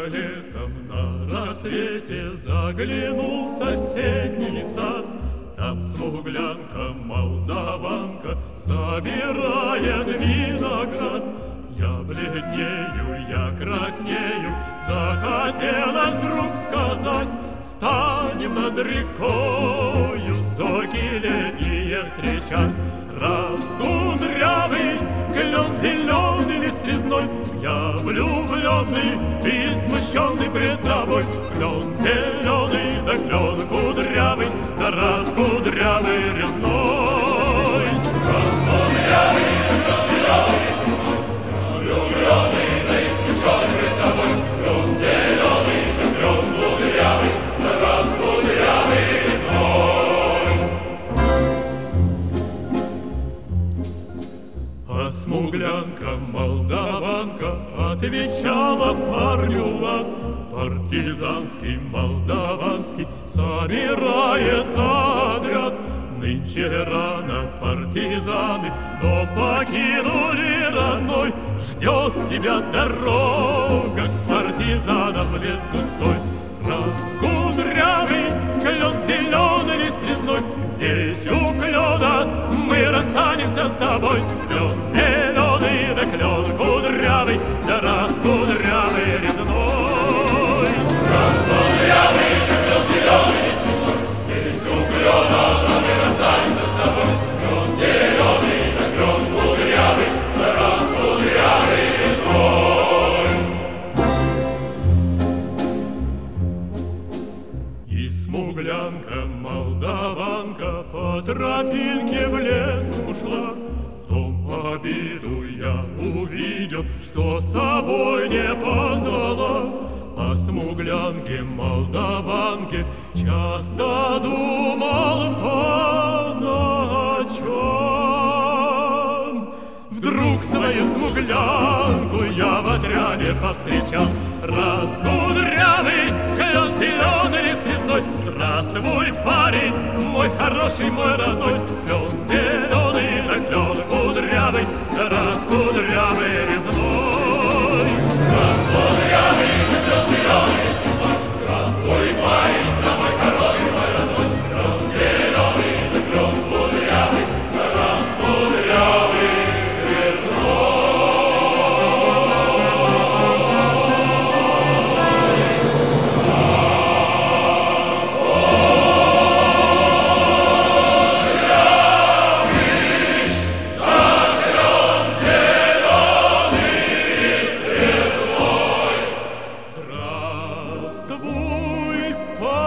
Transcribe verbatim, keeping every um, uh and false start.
летом на рассвете заглянул в соседний сад. Там смуглянка, молдаванка собирает виноград. Я бледнею, я краснею, захотелось вдруг сказать: встанем над рекою, зорьки летние встречать. Раскудрявый клен зеленый лист-резной, я влюбленный и смущенный пред тобой. Клен зеленый, да клен кудрявый, да раскудрявый резной. Раскудрявый, да клен зеленый, влюбленный, да и смущенный пред тобой. Клен зеленый, да клен кудрявый, да раскудрявый резной. А смуглянка, молдаванка отвечала парню лад. Партизанский, молдаванский собирается отряд. Нынче рано партизаны, но покинули родной. Ждет тебя дорога к партизанам в лес густой. Раскудрявый клен зеленый лист резной, здесь у клена мы расстанемся с тобой. Клен зеленый, да клен кудрявый, да раскудрявый резной. Раскудрявый, да клен зеленый лист резной, здесь у клена мы расстанемся с тобой. Клен зеленый, да клен кудрявый, да раскудрявый резной. И смуглянка, молдаванка по тропинке в лес ушла. В том обиду я увидел, что с собой не позвала. О смуглянке, молдаванке часто думал по ночам. Вдруг свою смуглянку я в отряде повстречал. Раскудрявый клен зеленый лист резной, здравствуй, парень, мой хороший, мой родной. Клен зеленый, да клен кудрявый, да раскудрявый резной. Раскудрявый, да клен зеленый лист резной, здравствуй, парень, да мой хороший, мой родной. Клен зеленый, да клен кудрявый, да раскудрявый резной. Здравствуй, парень.